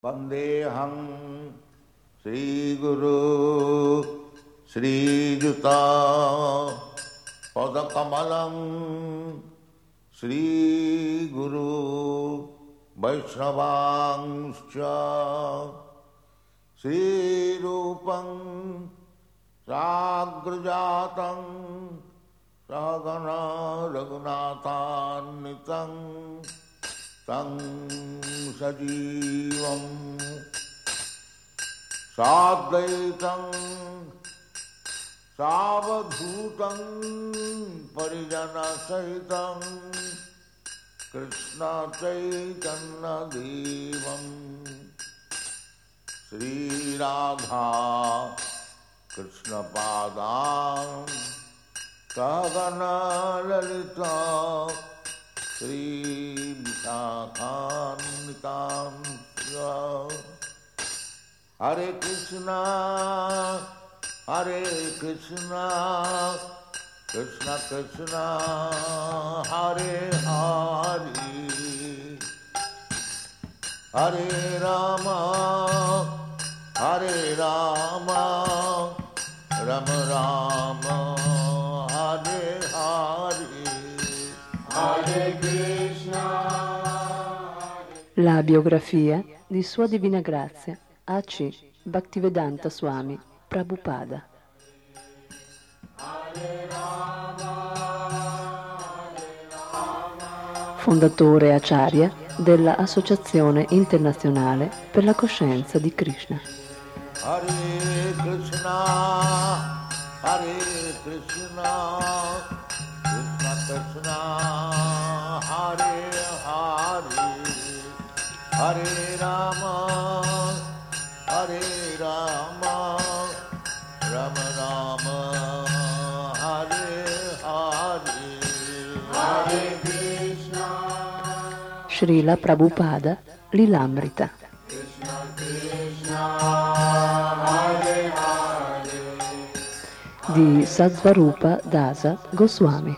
Vandeham Sri Guru Sri Juta Padakamalam Sri Guru Vaishnavangscha Sri Rupam Sagrajatam Sagana Raghunathannitam Tang Sajivam Sadvaitam Savadhutam Parijana Sahitam Krishna Chaitanya Devam Sri Radha Krishna Padam Sagana Lalita Sri Vishakhannitam Hare Krishna Krishna Krishna Hare Hare Hare Rama Rama Rama Hare Hare Hare Krishna. La biografia di Sua Divina Grazia A.C. Bhaktivedanta Swami Prabhupada. Fondatore Acharya della Associazione Internazionale per la Coscienza di Krishna. Hare Krishna, Krishna Krishna, Hare Hare, Hare Rama, Rama Rama, Hare Hare, Hare Krishna. Srila Prabhupada Lilamrita. Di Satsvarupa Dasa Goswami.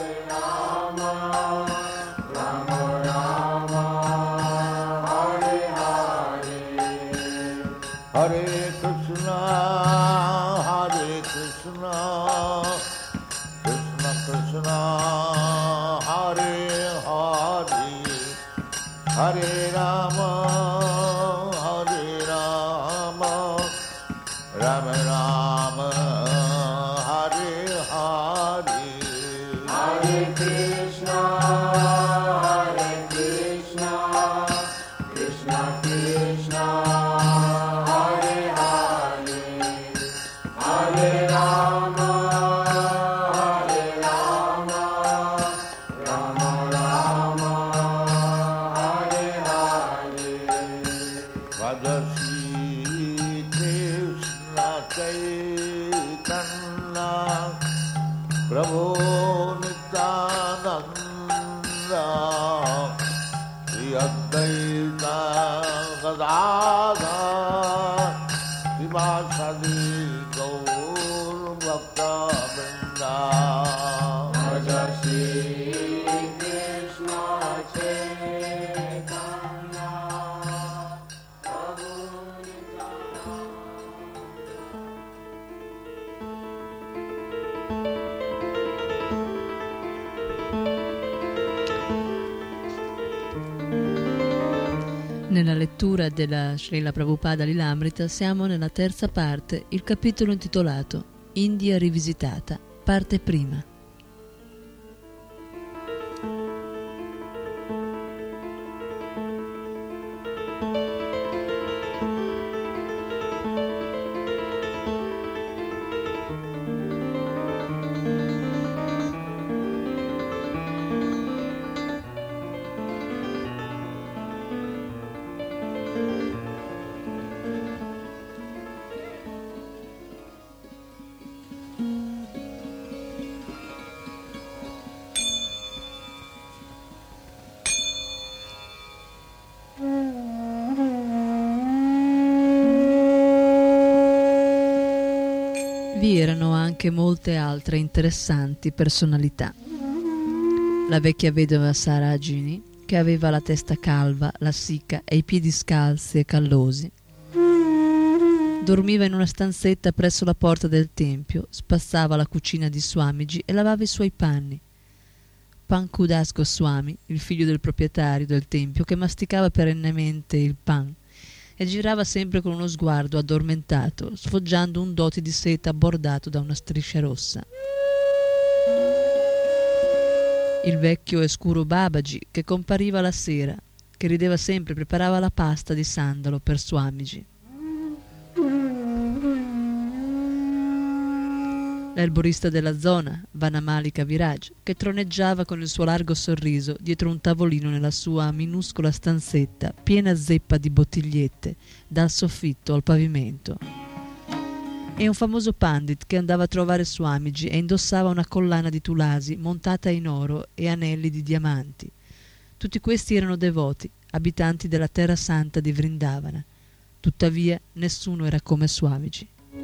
Hare Krishna, Krishna Krishna, Hare Hare, Hare Rama, Rama Rama, Hare Hare, Hare Krishna, Krishna Krishna, Hare Hare, Hare Rama, Rama Rama, Hare Hare. Vajasi Krishna Chaitanya Prabhu Nityananda Shri Advaita Gadadhar Srivasadi Gaur Bhakta Vrinda. Vajasi Krishna Chaitanya Prabhu Nella lettura della Srila Prabhupada Lilamrita siamo nella terza parte, il capitolo intitolato India rivisitata, parte prima. Vi erano anche molte altre interessanti personalità. La vecchia vedova Sarajini, che aveva la testa calva, la sicca e i piedi scalzi e callosi. Dormiva in una stanzetta presso la porta del tempio, spazzava la cucina di Swamiji e lavava i suoi panni. Pankudas Goswami, il figlio del proprietario del tempio, che masticava perennemente il pan e girava sempre con uno sguardo addormentato, sfoggiando un doti di seta bordato da una striscia rossa. Il vecchio e scuro Babaji, che compariva la sera, che rideva sempre, preparava la pasta di sandalo per Swamiji. L'erborista della zona, Vanamalika Viraj, che troneggiava con il suo largo sorriso dietro un tavolino nella sua minuscola stanzetta, piena zeppa di bottigliette, dal soffitto al pavimento. E un famoso pandit che andava a trovare Swamiji e indossava una collana di tulasi montata in oro e anelli di diamanti. Tutti questi erano devoti, abitanti della terra santa di Vrindavana. Tuttavia nessuno era come Swamiji.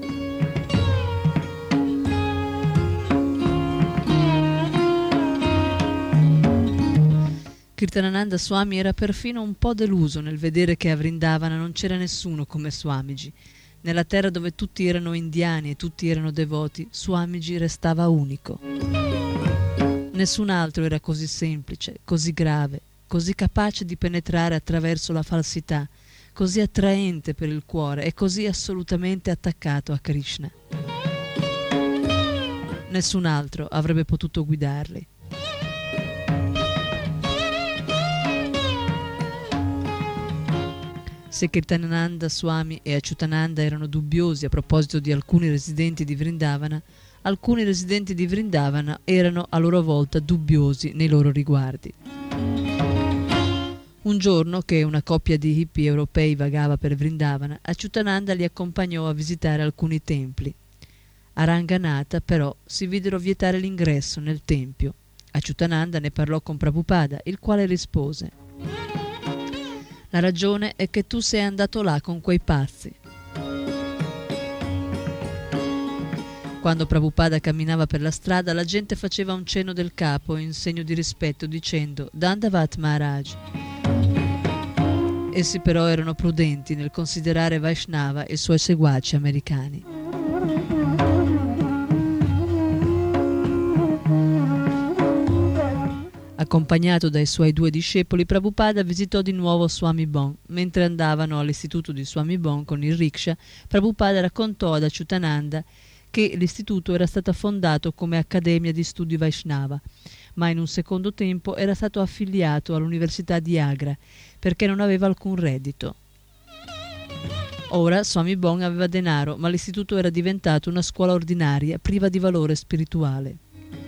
Kirtanananda Swami era perfino un po' deluso nel vedere che a Vrindavana non c'era nessuno come Swamiji. Nella terra dove tutti erano indiani e tutti erano devoti, Swamiji restava unico. Nessun altro era così semplice, così grave, così capace di penetrare attraverso la falsità, così attraente per il cuore e così assolutamente attaccato a Krishna. Nessun altro avrebbe potuto guidarli. Se Kirtanananda Swami e Achyutananda erano dubbiosi a proposito di alcuni residenti di Vrindavana, alcuni residenti di Vrindavana erano a loro volta dubbiosi nei loro riguardi. Un giorno che una coppia di hippie europei vagava per Vrindavana, Achyutananda li accompagnò a visitare alcuni templi. A Ranganatha, però, si videro vietare l'ingresso nel tempio. Achyutananda ne parlò con Prabhupada, il quale rispose: «La ragione è che tu sei andato là con quei pazzi». Quando Prabhupada camminava per la strada, la gente faceva un cenno del capo in segno di rispetto, dicendo «Dandavat Maharaj». Essi però erano prudenti nel considerare Vaishnava e i suoi seguaci americani. Accompagnato dai suoi 2 discepoli, Prabhupada visitò di nuovo Swami Bon. Mentre andavano all'istituto di Swami Bon con il rickshaw, Prabhupada raccontò ad Achyutananda che l'istituto era stato fondato come accademia di studi Vaishnava, ma in un secondo tempo era stato affiliato all'Università di Agra perché non aveva alcun reddito. Ora Swami Bon aveva denaro, ma l'istituto era diventato una scuola ordinaria priva di valore spirituale.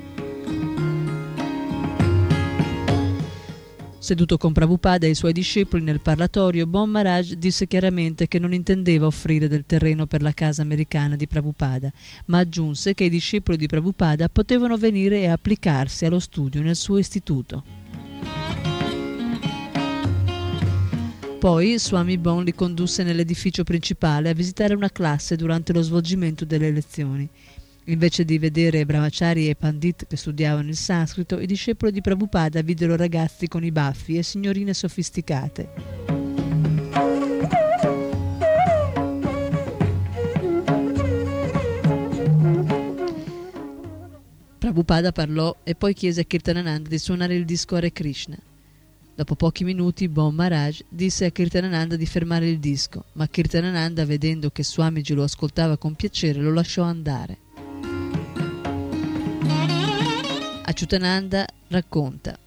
Seduto con Prabhupada e i suoi discepoli nel parlatorio, Bon Maharaj disse chiaramente che non intendeva offrire del terreno per la casa americana di Prabhupada, ma aggiunse che i discepoli di Prabhupada potevano venire e applicarsi allo studio nel suo istituto. Poi Swami Bon li condusse nell'edificio principale a visitare una classe durante lo svolgimento delle lezioni. Invece di vedere brahmachari e pandit che studiavano il sanscrito, i discepoli di Prabhupada videro ragazzi con i baffi e signorine sofisticate. Prabhupada parlò e poi chiese a Kirtanananda di suonare il disco Hare Krishna. Dopo pochi minuti Bon Maharaj disse a Kirtanananda di fermare il disco, ma Kirtanananda, vedendo che Swamiji lo ascoltava con piacere, lo lasciò andare. Achyutananda racconta: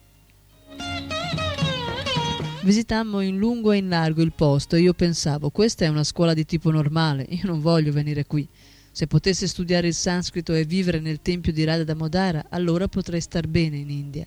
visitammo in lungo e in largo il posto e io pensavo, questa è una scuola di tipo normale, io non voglio venire qui. Se potessi studiare il sanscrito e vivere nel tempio di Radha Damodara, allora potrei star bene in India.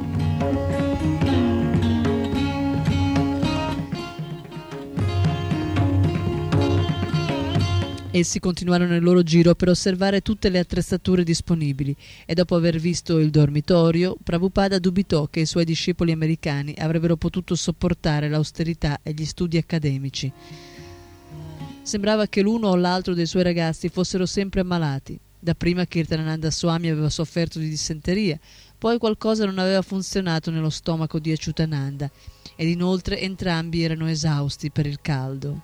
Essi continuarono il loro giro per osservare tutte le attrezzature disponibili e dopo aver visto il dormitorio, Prabhupada dubitò che i suoi discepoli americani avrebbero potuto sopportare l'austerità e gli studi accademici. Sembrava che l'uno o l'altro dei suoi ragazzi fossero sempre ammalati. Dapprima Kirtanananda Swami aveva sofferto di dissenteria, Poi qualcosa non aveva funzionato nello stomaco di Achyutananda ed inoltre entrambi erano esausti per il caldo.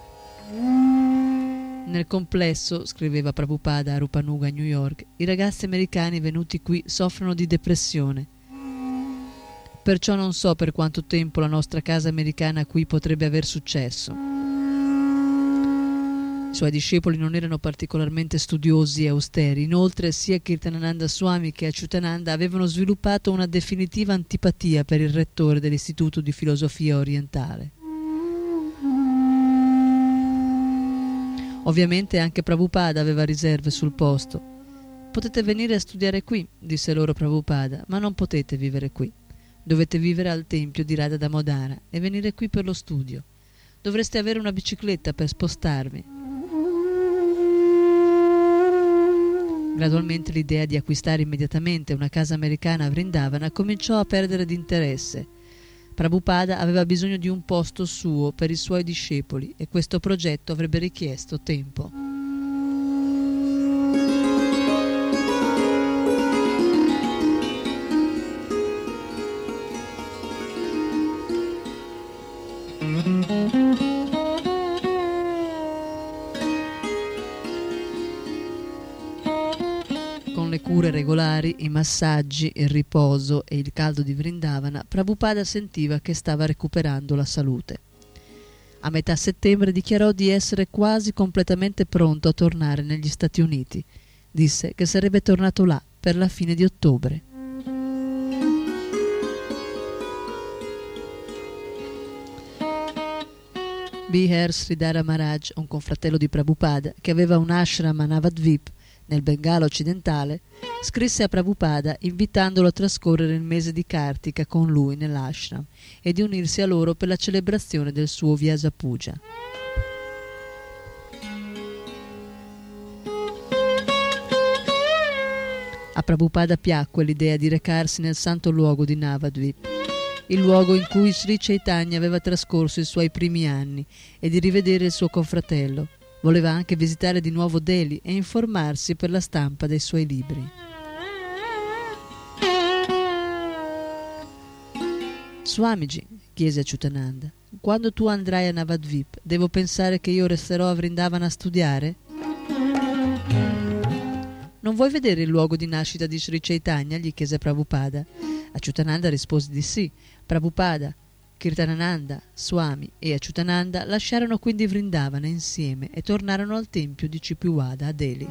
Nel complesso, scriveva Prabhupada a Rupanuga a New York, i ragazzi americani venuti qui soffrono di depressione. Perciò non so per quanto tempo la nostra casa americana qui potrebbe aver successo. I suoi discepoli non erano particolarmente studiosi e austeri. Inoltre, sia Kirtanananda Swami che Achyutananda avevano sviluppato una definitiva antipatia per il rettore dell'Istituto di Filosofia Orientale. Ovviamente anche Prabhupada aveva riserve sul posto. Potete venire a studiare qui, disse loro Prabhupada, ma non potete vivere qui. Dovete vivere al tempio di Radha Damodara e venire qui per lo studio. Dovreste avere una bicicletta per spostarvi. Gradualmente l'idea di acquistare immediatamente una casa americana a Vrindavana cominciò a perdere di interesse. Prabhupada aveva bisogno di un posto suo per i suoi discepoli e questo progetto avrebbe richiesto tempo. Con le cure regolari, i massaggi, il riposo e il caldo di Vrindavana, Prabhupada sentiva che stava recuperando la salute. A metà settembre dichiarò di essere quasi completamente pronto a tornare negli Stati Uniti. Disse che sarebbe tornato là per la fine di ottobre. Bihar Sridhara Maharaj, un confratello di Prabhupada che aveva un ashram a Navadvip nel Bengala occidentale, scrisse a Prabhupada invitandolo a trascorrere il mese di Kartika con lui nell'ashram e di unirsi a loro per la celebrazione del suo Vyasa Puja. A Prabhupada piacque l'idea di recarsi nel santo luogo di Navadvip, il luogo in cui Sri Chaitanya aveva trascorso i suoi primi anni, e di rivedere il suo confratello. Voleva anche visitare di nuovo Delhi e informarsi per la stampa dei suoi libri. Swamiji, chiese Achyutananda, quando tu andrai a Navadvip, devo pensare che io resterò a Vrindavana a studiare? Non vuoi vedere il luogo di nascita di Sri Chaitanya? Gli chiese Prabhupada. Achyutananda rispose di sì. Prabhupada, Kirtanananda, Swami e Achyutananda lasciarono quindi Vrindavana insieme e tornarono al tempio di Chippiwada a Delhi.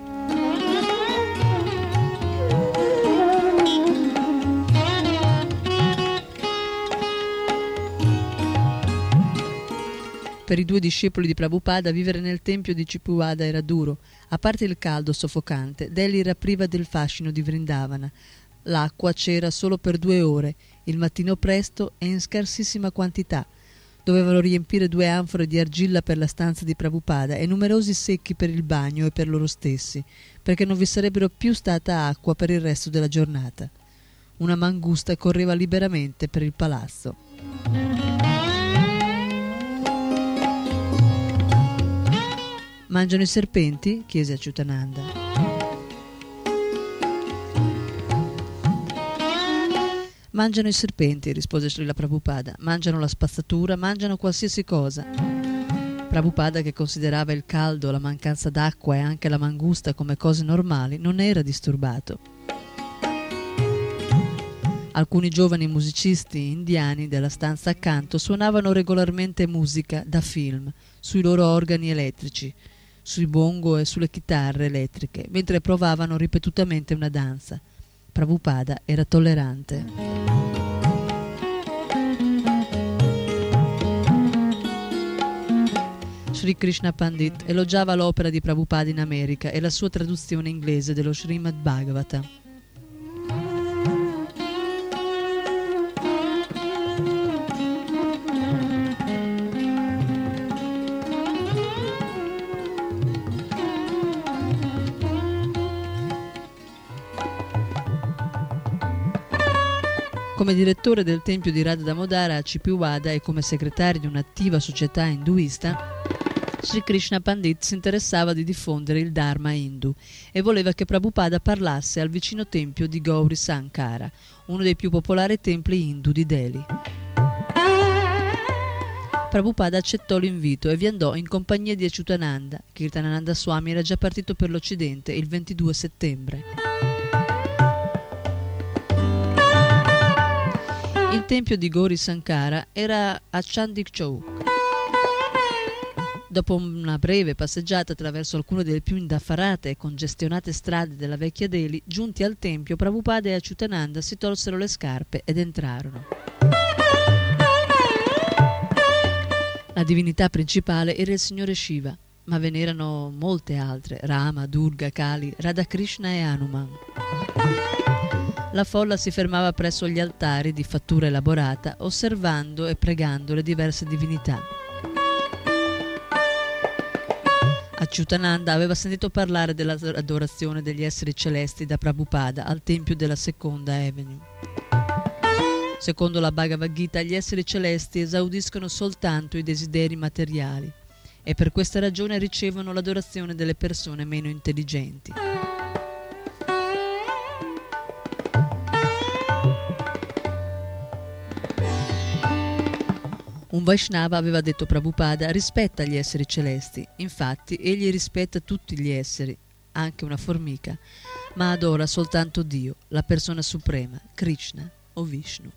Per i due discepoli di Prabhupada vivere nel tempio di Chippiwada era duro. A parte il caldo soffocante, Delhi era priva del fascino di Vrindavana. L'acqua c'era solo per 2 ore, il mattino presto e in scarsissima quantità. Dovevano riempire 2 anfore di argilla per la stanza di Prabhupada e numerosi secchi per il bagno e per loro stessi, perché non vi sarebbero più stata acqua per il resto della giornata. Una mangusta correva liberamente per il palazzo. Mangiano i serpenti? Chiese Achyutananda. Mangiano i serpenti, rispose Srila Prabhupada. Mangiano la spazzatura, mangiano qualsiasi cosa. Prabhupada, che considerava il caldo, la mancanza d'acqua e anche la mangusta come cose normali, non era disturbato. Alcuni giovani musicisti indiani della stanza accanto suonavano regolarmente musica da film sui loro organi elettrici, sui bongo e sulle chitarre elettriche, mentre provavano ripetutamente una danza. Prabhupada era tollerante. Sri Krishna Pandit elogiava l'opera di Prabhupada in America e la sua traduzione inglese dello Srimad Bhagavata. Come direttore del tempio di Radha Damodara a Chippiwada e come segretario di un'attiva società induista, Sri Krishna Pandit si interessava di diffondere il Dharma Hindu e voleva che Prabhupada parlasse al vicino tempio di Gauri Sankara, uno dei più popolari templi hindu di Delhi. Prabhupada accettò l'invito e vi andò in compagnia di Achyutananda. Kirtanananda Swami era già partito per l'Occidente il 22 settembre. Il tempio di Gauri Sankara era a Chandik Chowk. Dopo una breve passeggiata attraverso alcune delle più indaffarate e congestionate strade della vecchia Delhi, giunti al tempio, Prabhupada e Achyutananda si tolsero le scarpe ed entrarono. La divinità principale era il signore Shiva, ma ve n'erano molte altre: Rama, Durga, Kali, Radhakrishna e Hanuman. La folla si fermava presso gli altari di fattura elaborata, osservando e pregando le diverse divinità. Achyutananda aveva sentito parlare dell'adorazione degli esseri celesti da Prabhupada al tempio della Seconda Avenue. Secondo la Bhagavad Gita, gli esseri celesti esaudiscono soltanto i desideri materiali e per questa ragione ricevono l'adorazione delle persone meno intelligenti. Un Vaishnava aveva detto a Prabhupada: rispetta gli esseri celesti. Infatti egli rispetta tutti gli esseri, anche una formica, ma adora soltanto Dio, la persona suprema, Krishna o Vishnu.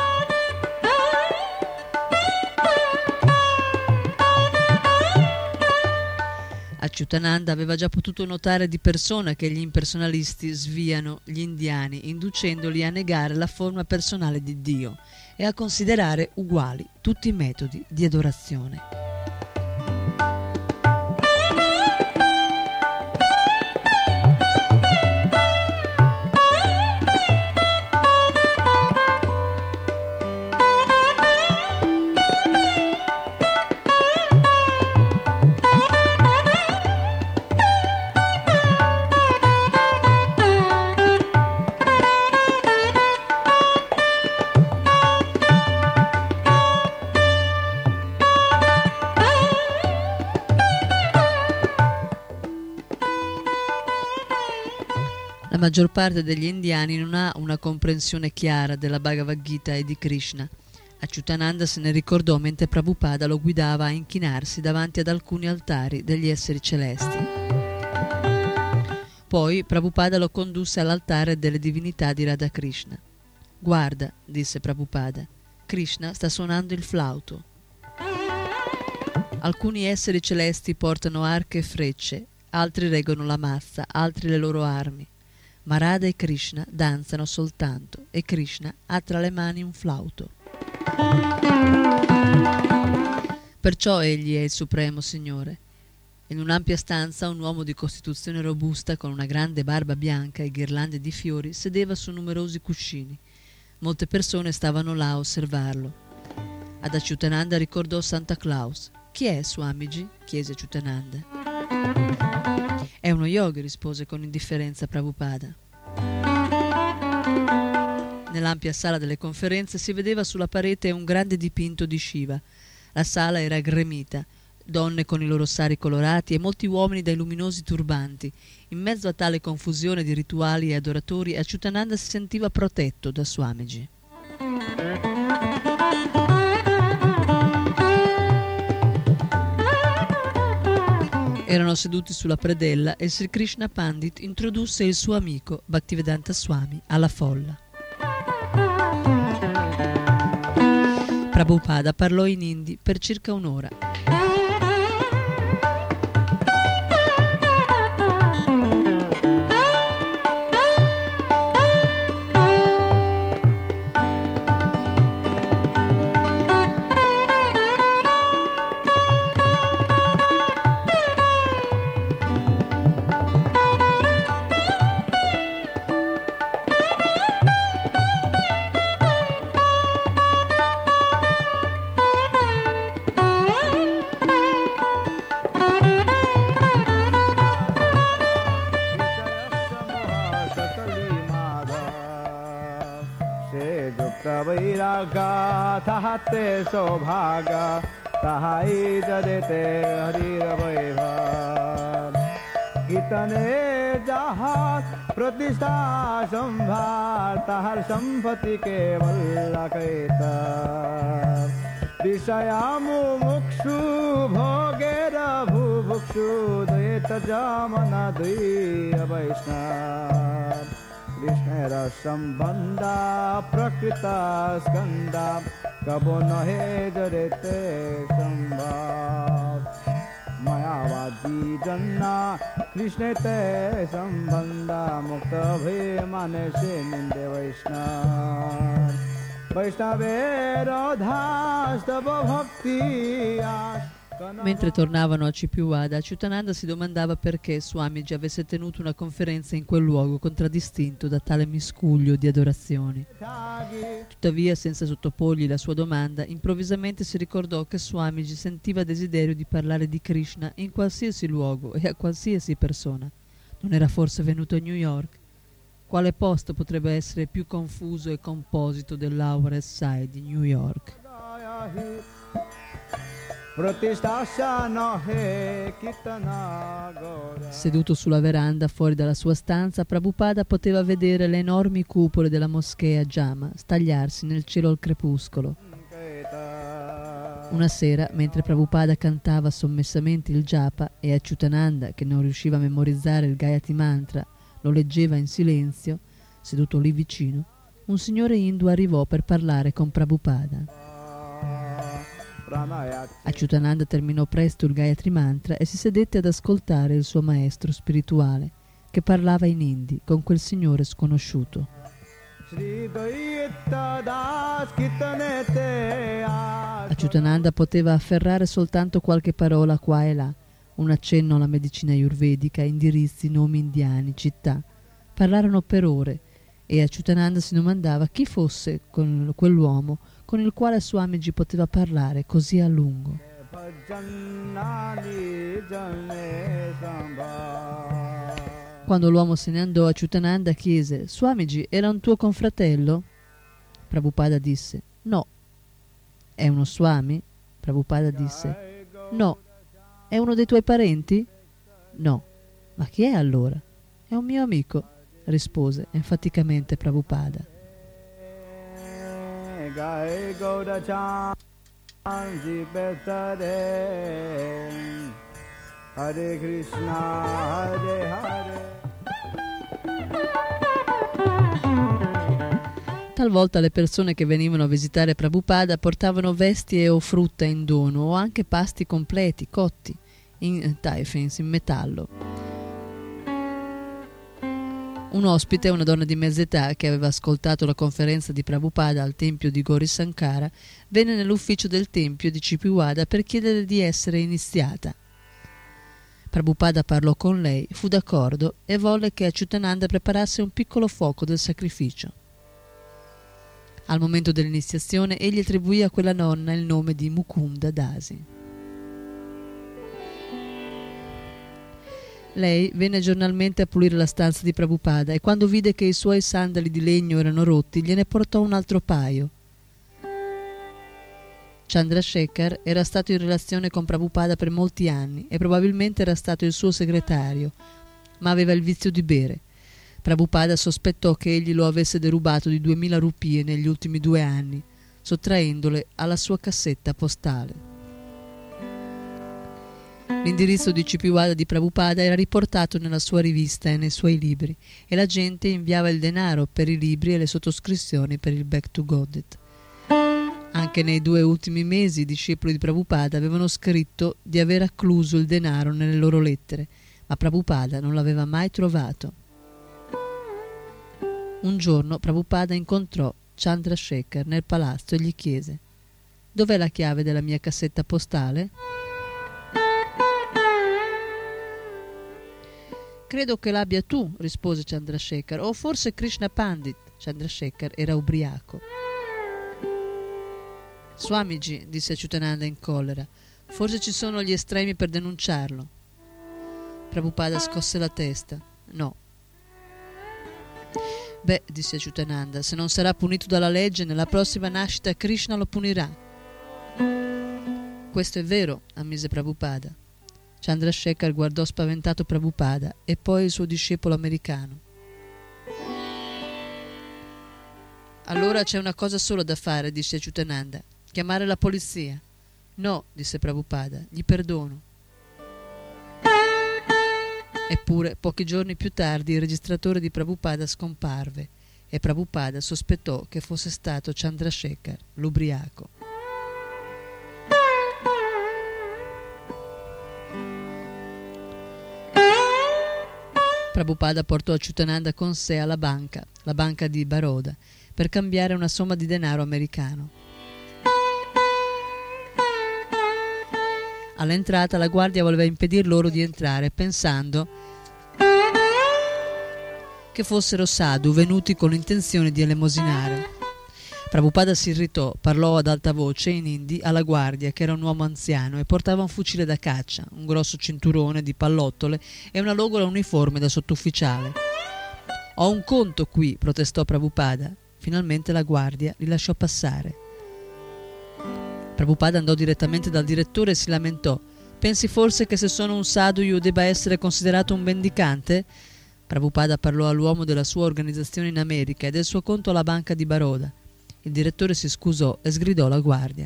Achyutananda aveva già potuto notare di persona che gli impersonalisti sviano gli indiani, inducendoli a negare la forma personale di Dio e a considerare uguali tutti i metodi di adorazione. La maggior parte degli indiani non ha una comprensione chiara della Bhagavad Gita e di Krishna. Achyutananda se ne ricordò mentre Prabhupada lo guidava a inchinarsi davanti ad alcuni altari degli esseri celesti. Poi Prabhupada lo condusse all'altare delle divinità di Radhakrishna. «Guarda», disse Prabhupada, «Krishna sta suonando il flauto». Alcuni esseri celesti portano arche e frecce, altri reggono la mazza, altri le loro armi. Ma Radha e Krishna danzano soltanto e Krishna ha tra le mani un flauto. Perciò egli è il Supremo Signore. In un'ampia stanza un uomo di costituzione robusta con una grande barba bianca e ghirlande di fiori sedeva su numerosi cuscini. Molte persone stavano là a osservarlo. Ad Achyutananda ricordò Santa Claus. «Chi è Swamiji?» chiese Achyutananda. «È uno yogi», rispose con indifferenza Prabhupada. Nell'ampia sala delle conferenze si vedeva sulla parete un grande dipinto di Shiva. La sala era gremita, donne con i loro sari colorati e molti uomini dai luminosi turbanti. In mezzo a tale confusione di rituali e adoratori, Achyutananda si sentiva protetto da Swamiji. Erano seduti sulla predella e Sri Krishna Pandit introdusse il suo amico Bhaktivedanta Swami alla folla. Prabhupada parlò in hindi per circa un'ora. Vairaga tahate sobhaga তাহাই জড়েতে হরির বৈভব কীর্তনে যাহার প্রতিষ্ঠা সম্ভার তাহার সম্পত্তি কেবল রাখিত বিষয়ামুমুক্ষু ভোগের ভুভুক্ষু দ্বৈত যমনা দুই বৈষ্ণব কৃষ্ণের সম্বন্ধা প্রকৃত স্কন্ধা কবো নহে জড়েতে সম্ভব মায়াবাদী জন্না কৃষ্ণেতে সম্বন্ধা মুক্ত ভয়ে মানে সে নিন্দে বৈষ্ণব বৈষ্ণবের অধাস্তব ভক্তি Mentre tornavano a Cipiuada, Achyutananda si domandava perché Swamiji avesse tenuto una conferenza in quel luogo contraddistinto da tale miscuglio di adorazioni. Tuttavia, senza sottoporgli la sua domanda, improvvisamente si ricordò che Swamiji sentiva desiderio di parlare di Krishna in qualsiasi luogo e a qualsiasi persona. Non era forse venuto a New York? Quale posto potrebbe essere più confuso e composito dell'Lower East Side di New York? Seduto sulla veranda fuori dalla sua stanza, Prabhupada poteva vedere le enormi cupole della moschea Jama stagliarsi nel cielo al crepuscolo. Una sera, mentre Prabhupada cantava sommessamente il japa e Achyutananda, che non riusciva a memorizzare il Gayatri Mantra, lo leggeva in silenzio, seduto lì vicino, un signore hindu arrivò per parlare con Prabhupada. Achyutananda terminò presto il Gayatri Mantra e si sedette ad ascoltare il suo maestro spirituale, che parlava in hindi con quel signore sconosciuto. Achyutananda poteva afferrare soltanto qualche parola qua e là, un accenno alla medicina ayurvedica, indirizzi, nomi indiani, città. Parlarono per ore e Achyutananda si domandava chi fosse quell'uomo con il quale Swamiji poteva parlare così a lungo. Quando l'uomo se ne andò, Achyutananda chiese: Swamiji, era un tuo confratello? Prabhupada disse: no. È uno Swami? Prabhupada disse: no. È uno dei tuoi parenti? No. Ma chi è allora? È un mio amico, rispose enfaticamente Prabhupada. Hare Krishna, Hare Hare. Talvolta le persone che venivano a visitare Prabhupada portavano vesti o frutta in dono o anche pasti completi, cotti, in taifins, in metallo. Un ospite, una donna di mezza età che aveva ascoltato la conferenza di Prabhupada al tempio di Gauri Sankara, venne nell'ufficio del tempio di Cipiuada per chiedere di essere iniziata. Prabhupada parlò con lei, fu d'accordo e volle che Achyutananda preparasse un piccolo fuoco del sacrificio. Al momento dell'iniziazione egli attribuì a quella nonna il nome di Mukunda Dasi. Lei venne giornalmente a pulire la stanza di Prabhupada e quando vide che i suoi sandali di legno erano rotti gliene portò un altro paio. Chandrasekhar era stato in relazione con Prabhupada per molti anni e probabilmente era stato il suo segretario, ma aveva il vizio di bere. Prabhupada sospettò che egli lo avesse derubato di 2000 rupie negli ultimi 2 anni, sottraendole alla sua cassetta postale. L'indirizzo di Cipiuada di Prabhupada era riportato nella sua rivista e nei suoi libri, e la gente inviava il denaro per i libri e le sottoscrizioni per il Back to Godhead. Anche nei 2 ultimi mesi i discepoli di Prabhupada avevano scritto di aver accluso il denaro nelle loro lettere, ma Prabhupada non l'aveva mai trovato. Un giorno Prabhupada incontrò Chandrasekhar nel palazzo e gli chiese: «Dov'è la chiave della mia cassetta postale?» «Credo che l'abbia tu», rispose Chandrasekhar, «o forse Krishna Pandit». Chandrasekhar era ubriaco. «Swamiji», disse Achyutananda in collera, «forse ci sono gli estremi per denunciarlo». Prabhupada scosse la testa. «No». «Beh», disse Achyutananda, «se non sarà punito dalla legge, nella prossima nascita Krishna lo punirà». Questo è vero, ammise Prabhupada. Chandrasekhar guardò spaventato Prabhupada e poi il suo discepolo americano. Allora c'è una cosa sola da fare, disse Achyutananda, chiamare la polizia. No, disse Prabhupada, gli perdono. Eppure, pochi giorni più tardi il registratore di Prabhupada scomparve e Prabhupada sospettò che fosse stato Chandrasekhar, l'ubriaco. Prabhupada portò Achyutananda con sé alla banca, la banca di Baroda, per cambiare una somma di denaro americano. All'entrata la guardia voleva impedir loro di entrare, pensando che fossero sadhu venuti con l'intenzione di elemosinare. Prabhupada si irritò, parlò ad alta voce in hindi alla guardia, che era un uomo anziano e portava un fucile da caccia, un grosso cinturone di pallottole e una logola uniforme da sottufficiale. Ho un conto qui, protestò Prabhupada. Finalmente la guardia li lasciò passare. Prabhupada andò direttamente dal direttore e si lamentò. Pensi forse che se sono un sadhu io debba essere considerato un mendicante? Prabhupada parlò all'uomo della sua organizzazione in America e del suo conto alla banca di Baroda. Il direttore si scusò e sgridò la guardia.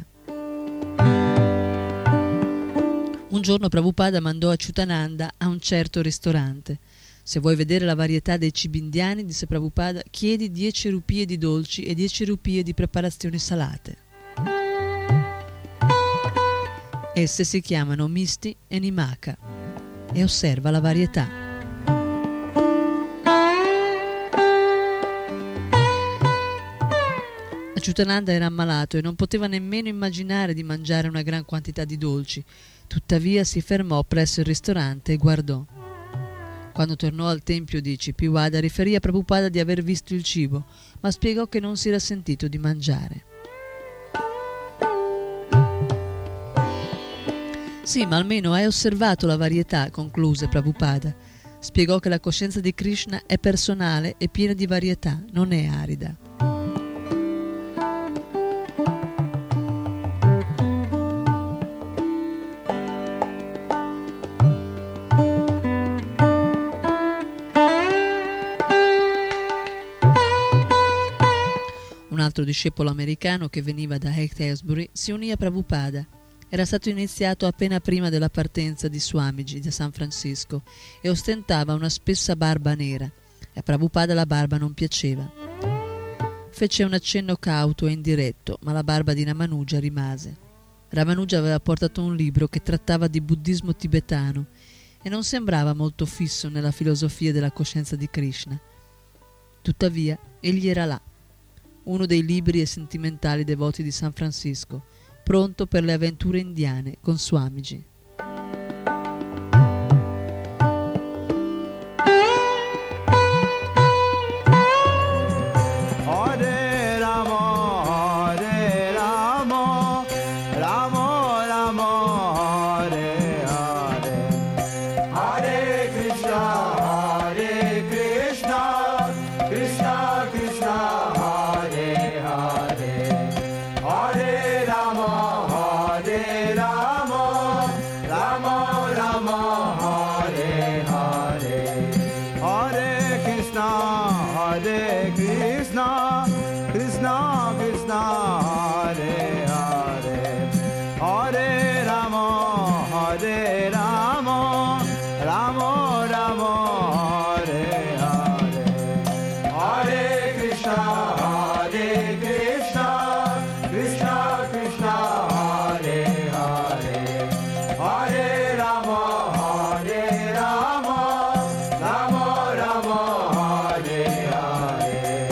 Un giorno Prabhupada mandò Achyutananda a un certo ristorante. Se vuoi vedere la varietà dei cibi indiani, disse Prabhupada, chiedi 10 rupie di dolci e 10 rupie di preparazioni salate. Esse si chiamano misti e nimaka e osserva la varietà. Achyutananda era ammalato e non poteva nemmeno immaginare di mangiare una gran quantità di dolci. Tuttavia si fermò presso il ristorante e guardò. Quando tornò al tempio di Cipiwada riferì a Prabhupada di aver visto il cibo, ma spiegò che non si era sentito di mangiare. Sì, ma almeno hai osservato la varietà, concluse Prabhupada. Spiegò che la coscienza di Krishna è personale e piena di varietà, non è arida. Un altro discepolo americano che veniva da Haight-Aylesbury si unì a Prabhupada. Era stato iniziato appena prima della partenza di Swamiji da San Francisco e ostentava una spessa barba nera e a Prabhupada la barba non piaceva. Fece un accenno cauto e indiretto, ma la barba di Ramanuja rimase. Ramanuja aveva portato un libro che trattava di buddismo tibetano e non sembrava molto fisso nella filosofia della coscienza di Krishna. Tuttavia, egli era là, uno dei liberi e sentimentali devoti di San Francisco, pronto per le avventure indiane con Swamiji. Hare Rama, Hare Rama, Rama Rama, Hare Hare, Hare Krishna, Krishna Krishna, Hare Hare, Hare Rama, Rama Rama, Hare Hare, Hare Krishna, Krishna Krishna, Hare Hare, Hare Rama, Rama Rama, Hare Hare, Hare Krishna, Krishna Krishna, Hare Hare, Hare Rama, Rama Rama, Hare Hare.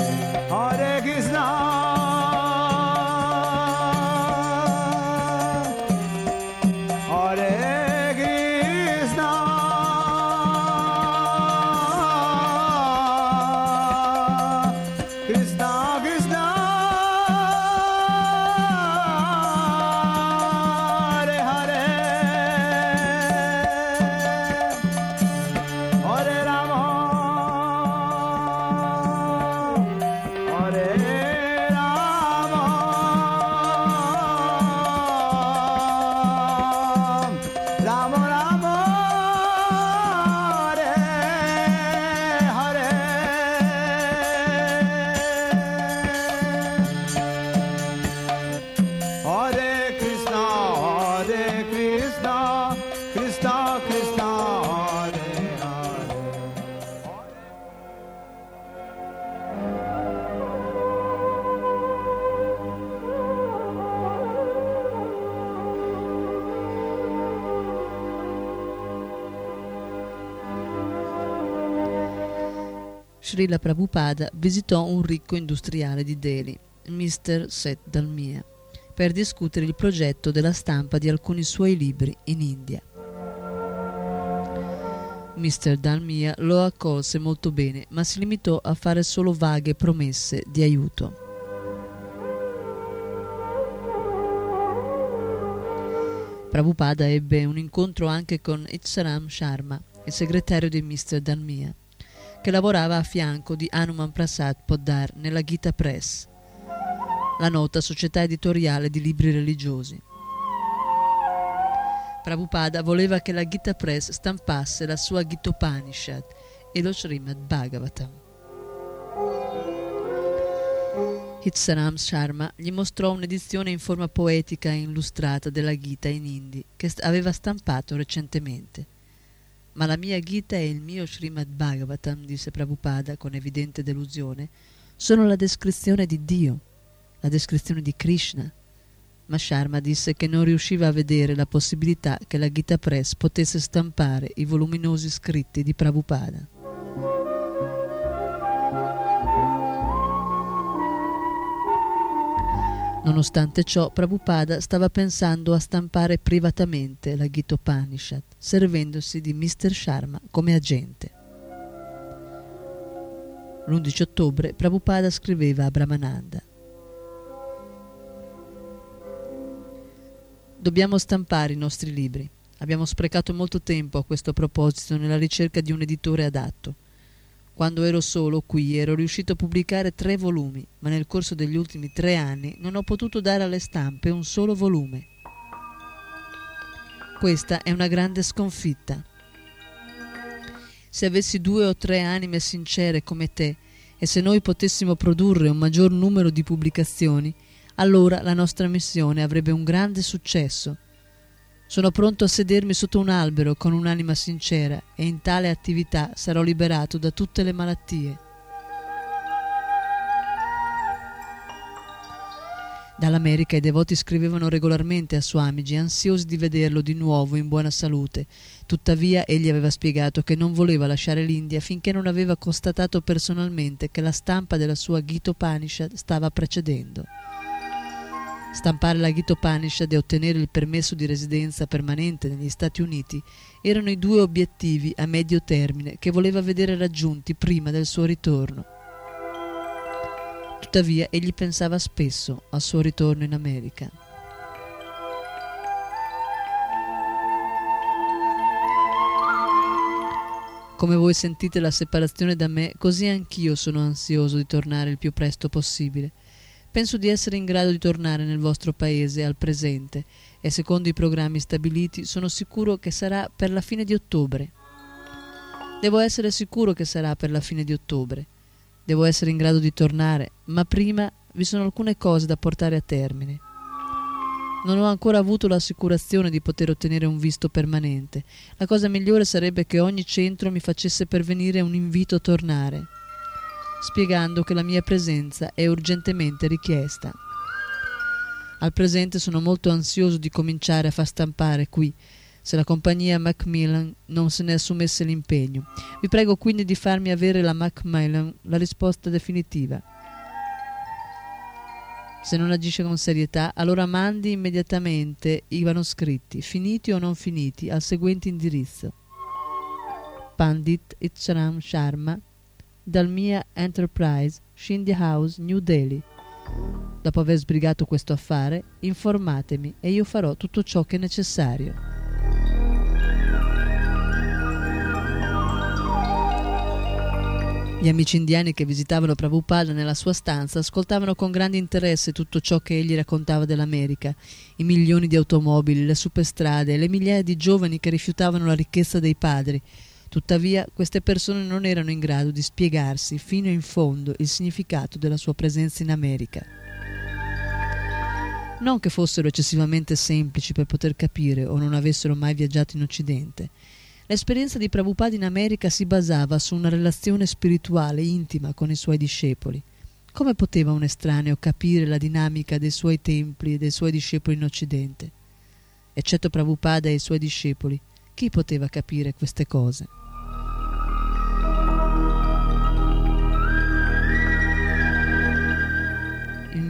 Srila Prabhupada visitò un ricco industriale di Delhi, Mr. Seth Dalmia, per discutere il progetto della stampa di alcuni suoi libri in India. Mr. Dalmia lo accolse molto bene, ma si limitò a fare solo vaghe promesse di aiuto. Prabhupada ebbe un incontro anche con Itsaram Sharma, il segretario di Mr. Dalmia, che lavorava a fianco di Hanuman Prasad Poddar nella Gita Press, la nota società editoriale di libri religiosi. Prabhupada voleva che la Gita Press stampasse la sua Gitopanishad e lo Srimad Bhagavatam. Itsaram Sharma gli mostrò un'edizione in forma poetica e illustrata della Gita in hindi che aveva stampato recentemente. Ma la mia Gita e il mio Srimad Bhagavatam, disse Prabhupada con evidente delusione, sono la descrizione di Dio, la descrizione di Krishna. Ma Sharma disse che non riusciva a vedere la possibilità che la Gita Press potesse stampare i voluminosi scritti di Prabhupada. Nonostante ciò, Prabhupada stava pensando a stampare privatamente la Gitopanishad, servendosi di Mr. Sharma come agente. L'11 ottobre Prabhupada scriveva a Brahmananda: dobbiamo stampare i nostri libri. Abbiamo sprecato molto tempo a questo proposito nella ricerca di un editore adatto. Quando ero solo qui ero riuscito a pubblicare 3 volumi, ma nel corso degli ultimi 3 anni non ho potuto dare alle stampe un solo volume. Questa è una grande sconfitta. Se avessi 2 o 3 anime sincere come te, e se noi potessimo produrre un maggior numero di pubblicazioni, allora la nostra missione avrebbe un grande successo. Sono pronto a sedermi sotto un albero con un'anima sincera e in tale attività sarò liberato da tutte le malattie. Dall'America i devoti scrivevano regolarmente a Swamiji, ansiosi di vederlo di nuovo in buona salute. Tuttavia egli aveva spiegato che non voleva lasciare l'India finché non aveva constatato personalmente che la stampa della sua Gitopanishad stava procedendo. Stampare la Gitopanishad e ottenere il permesso di residenza permanente negli Stati Uniti erano i 2 obiettivi a medio termine che voleva vedere raggiunti prima del suo ritorno. Tuttavia egli pensava spesso al suo ritorno in America. Come voi sentite la separazione da me, così anch'io sono ansioso di tornare il più presto possibile. Penso di essere in grado di tornare nel vostro paese al presente e secondo i programmi stabiliti sono sicuro che sarà per la fine di ottobre. Devo essere sicuro che sarà per la fine di ottobre. Devo essere in grado di tornare, ma prima vi sono alcune cose da portare a termine. Non ho ancora avuto l'assicurazione di poter ottenere un visto permanente. La cosa migliore sarebbe che ogni centro mi facesse pervenire un invito a tornare, spiegando che la mia presenza è urgentemente richiesta. Al presente sono molto ansioso di cominciare a far stampare qui, se la compagnia Macmillan non se ne assumesse l'impegno. Vi prego quindi di farmi avere la Macmillan la risposta definitiva. Se non agisce con serietà, allora mandi immediatamente i manoscritti, finiti o non finiti, al seguente indirizzo: Pandit Itsaram Sharma, Dalmia Enterprise, Scindia House, New Delhi. Dopo aver sbrigato questo affare, informatemi e io farò tutto ciò che è necessario. Gli amici indiani che visitavano Prabhupada nella sua stanza ascoltavano con grande interesse tutto ciò che egli raccontava dell'America, i milioni di automobili, le superstrade e le migliaia di giovani che rifiutavano la ricchezza dei padri. Tuttavia, queste persone non erano in grado di spiegarsi fino in fondo il significato della sua presenza in America. Non che fossero eccessivamente semplici per poter capire o non avessero mai viaggiato in Occidente. L'esperienza di Prabhupada in America si basava su una relazione spirituale intima con i suoi discepoli. Come poteva un estraneo capire la dinamica dei suoi templi e dei suoi discepoli in Occidente? Eccetto Prabhupada e i suoi discepoli, chi poteva capire queste cose?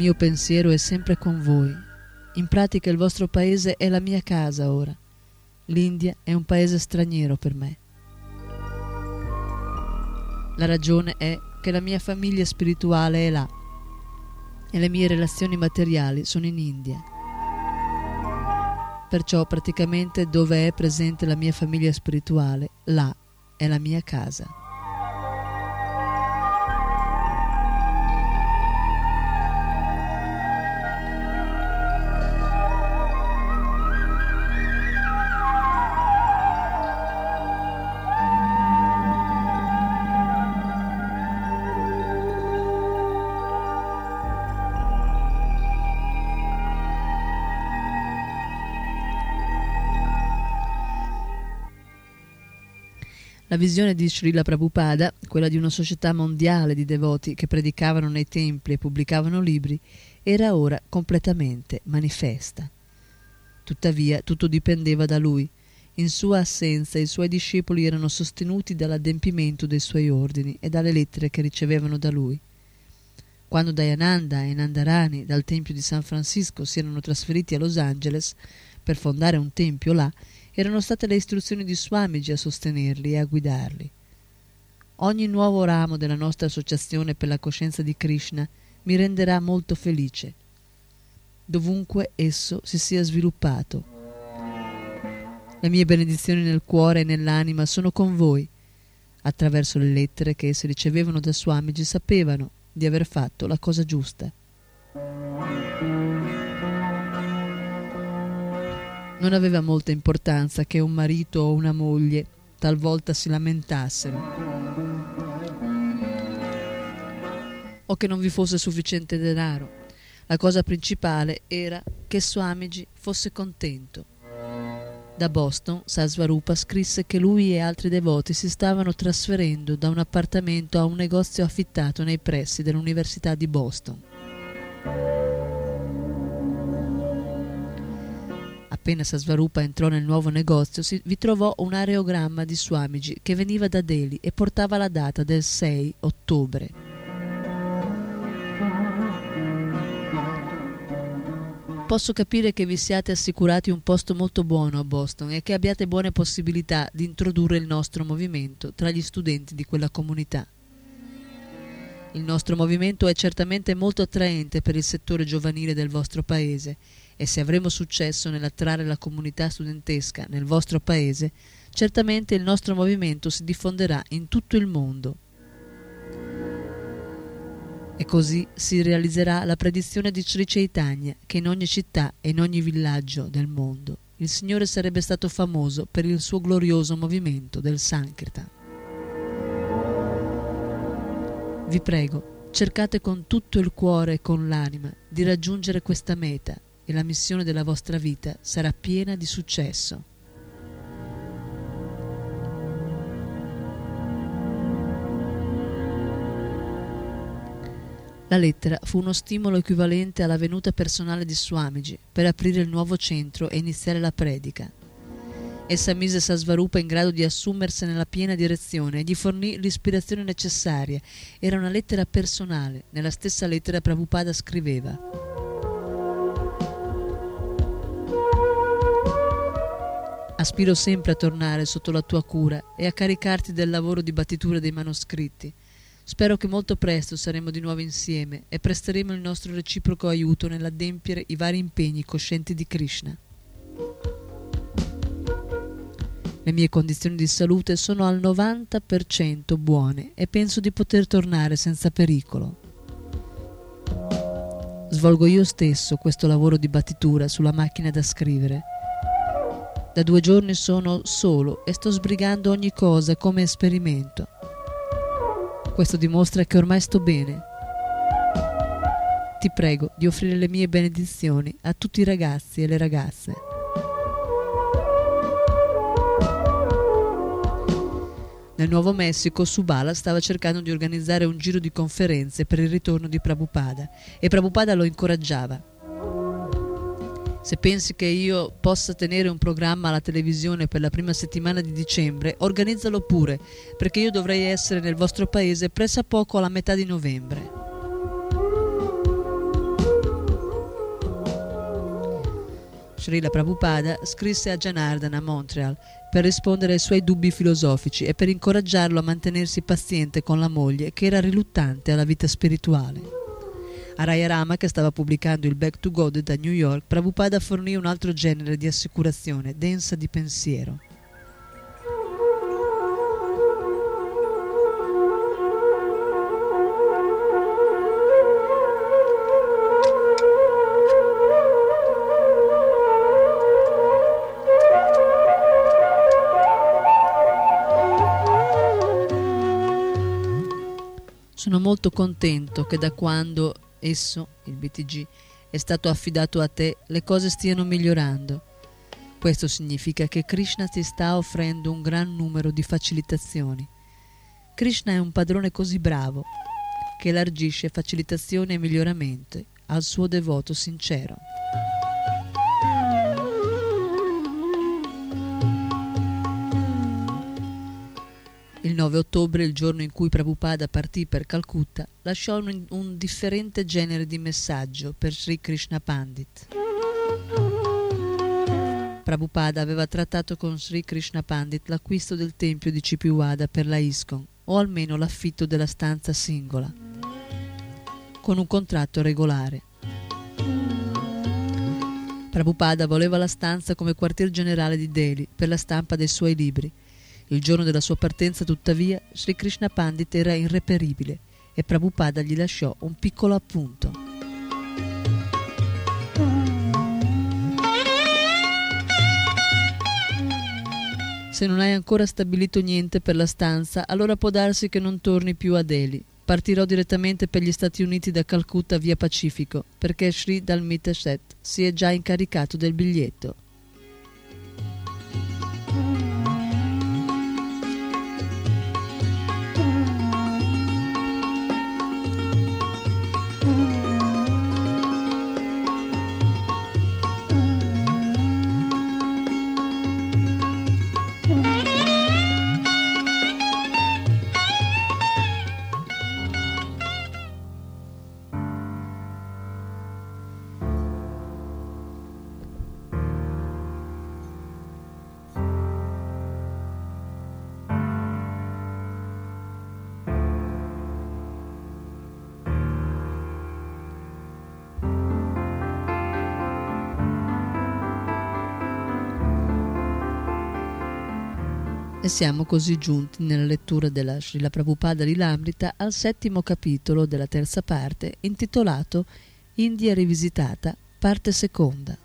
mio pensiero è sempre con voi. In pratica il vostro paese è la mia casa ora. L'India è un paese straniero per me. La ragione è che la mia famiglia spirituale è là e le mie relazioni materiali sono in India. Perciò praticamente dove è presente la mia famiglia spirituale, là è la mia casa. La visione di Srila Prabhupada, quella di una società mondiale di devoti che predicavano nei templi e pubblicavano libri, era ora completamente manifesta. Tuttavia tutto dipendeva da lui. In sua assenza i suoi discepoli erano sostenuti dall'adempimento dei suoi ordini e dalle lettere che ricevevano da lui. Quando Dayananda e Nandarani dal tempio di San Francisco si erano trasferiti a Los Angeles per fondare un tempio là, erano state le istruzioni di Swamiji a sostenerli e a guidarli. Ogni nuovo ramo della nostra associazione per la coscienza di Krishna mi renderà molto felice, dovunque esso si sia sviluppato. Le mie benedizioni nel cuore e nell'anima sono con voi. Attraverso le lettere che esse ricevevano da Swamiji sapevano di aver fatto la cosa giusta. Non aveva molta importanza che un marito o una moglie talvolta si lamentassero o che non vi fosse sufficiente denaro. La cosa principale era che Swamiji fosse contento. Da Boston, Sasvarupa scrisse che lui e altri devoti si stavano trasferendo da un appartamento a un negozio affittato nei pressi dell'Università di Boston. Appena Sasvarupa entrò nel nuovo negozio, vi trovò un areogramma di Swamiji che veniva da Delhi e portava la data del 6 ottobre. Posso capire che vi siate assicurati un posto molto buono a Boston e che abbiate buone possibilità di introdurre il nostro movimento tra gli studenti di quella comunità. Il nostro movimento è certamente molto attraente per il settore giovanile del vostro paese e se avremo successo nell'attrarre la comunità studentesca nel vostro paese, certamente il nostro movimento si diffonderà in tutto il mondo. E così si realizzerà la predizione di Sri Chaitanya che in ogni città e in ogni villaggio del mondo il Signore sarebbe stato famoso per il suo glorioso movimento del Sankirtan. Vi prego, cercate con tutto il cuore e con l'anima di raggiungere questa meta e la missione della vostra vita sarà piena di successo. La lettera fu uno stimolo equivalente alla venuta personale di Swamiji per aprire il nuovo centro e iniziare la predica. Essa mise Sasvarupa in grado di assumersene la piena direzione e gli fornì l'ispirazione necessaria. Era una lettera personale. Nella stessa lettera Prabhupada scriveva: aspiro sempre a tornare sotto la tua cura e a caricarti del lavoro di battitura dei manoscritti. Spero che molto presto saremo di nuovo insieme e presteremo il nostro reciproco aiuto nell'adempiere i vari impegni coscienti di Krishna. Le mie condizioni di salute sono al 90% buone e penso di poter tornare senza pericolo. Svolgo io stesso questo lavoro di battitura sulla macchina da scrivere. Da 2 giorni sono solo e sto sbrigando ogni cosa come esperimento. Questo dimostra che ormai sto bene. Ti prego di offrire le mie benedizioni a tutti i ragazzi e le ragazze. Nel Nuovo Messico, Subala stava cercando di organizzare un giro di conferenze per il ritorno di Prabhupada e Prabhupada lo incoraggiava. Se pensi che io possa tenere un programma alla televisione per la prima settimana di dicembre, organizzalo pure, perché io dovrei essere nel vostro paese pressappoco alla metà di novembre. Srila Prabhupada scrisse a Janardana a Montreal per rispondere ai suoi dubbi filosofici e per incoraggiarlo a mantenersi paziente con la moglie che era riluttante alla vita spirituale. A Rayarama, che stava pubblicando il Back to God da New York, Prabhupada fornì un altro genere di assicurazione, densa di pensiero. Sono molto contento che da quando esso, il BTG, è stato affidato a te, le cose stiano migliorando. Questo significa che Krishna ti sta offrendo un gran numero di facilitazioni. Krishna è un padrone così bravo che elargisce facilitazioni e miglioramenti al suo devoto sincero. Il 9 ottobre, il giorno in cui Prabhupada partì per Calcutta, lasciò un differente genere di messaggio per Sri Krishna Pandit. Prabhupada aveva trattato con Sri Krishna Pandit l'acquisto del tempio di Cipiwada per la ISKCON, o almeno l'affitto della stanza singola, con un contratto regolare. Prabhupada voleva la stanza come quartier generale di Delhi per la stampa dei suoi libri. Il giorno della sua partenza, tuttavia, Sri Krishna Pandit era irreperibile e Prabhupada gli lasciò un piccolo appunto. Se non hai ancora stabilito niente per la stanza, allora può darsi che non torni più a Delhi. Partirò direttamente per gli Stati Uniti da Calcutta via Pacifico, perché Sri Dalmita Seth si è già incaricato del biglietto. E siamo così giunti nella lettura della Srila Prabhupada Lilamrita al 7° capitolo della terza parte, intitolato India rivisitata, parte seconda.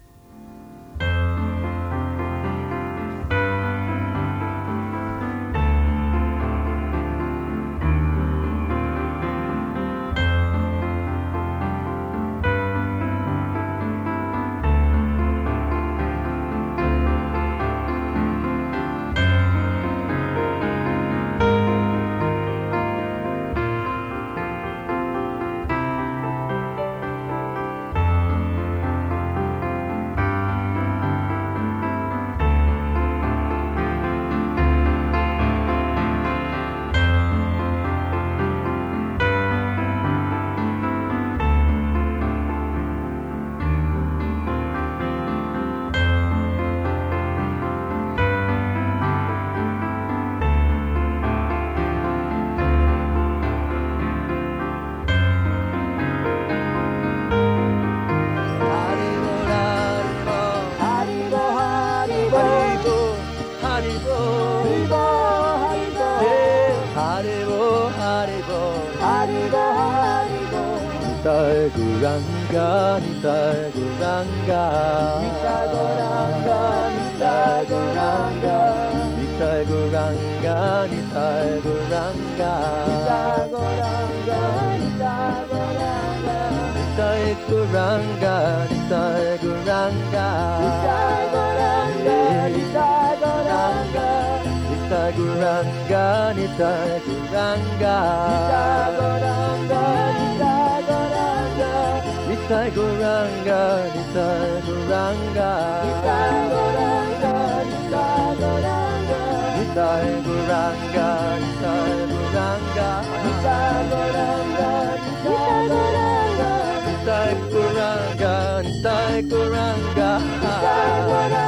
Jai Gauranga, Jai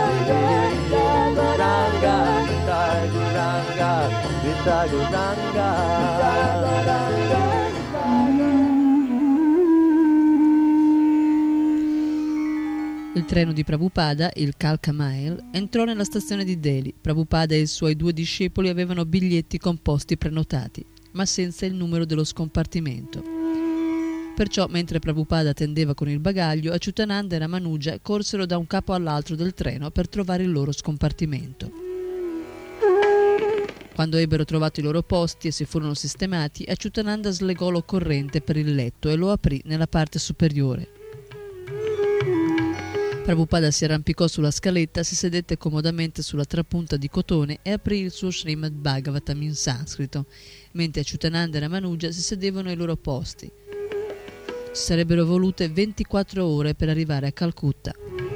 Gauranga, Jai Gauranga, Jai Gauranga. Il treno di Prabhupada, il Kalka Mail, entrò nella stazione di Delhi. Prabhupada e i suoi 2 discepoli avevano biglietti con posti prenotati, ma senza il numero dello scompartimento. Perciò, mentre Prabhupada attendeva con il bagaglio, Achyutananda e Ramanuja corsero da un capo all'altro del treno per trovare il loro scompartimento. Quando ebbero trovato i loro posti e si furono sistemati, Achyutananda slegò l'occorrente per il letto e lo aprì nella parte superiore. Prabhupada si arrampicò sulla scaletta, si sedette comodamente sulla trapunta di cotone e aprì il suo Srimad Bhagavatam in sanscrito, mentre Achyutananda e Ramanuja si sedevano ai loro posti. Ci sarebbero volute 24 ore per arrivare a Calcutta.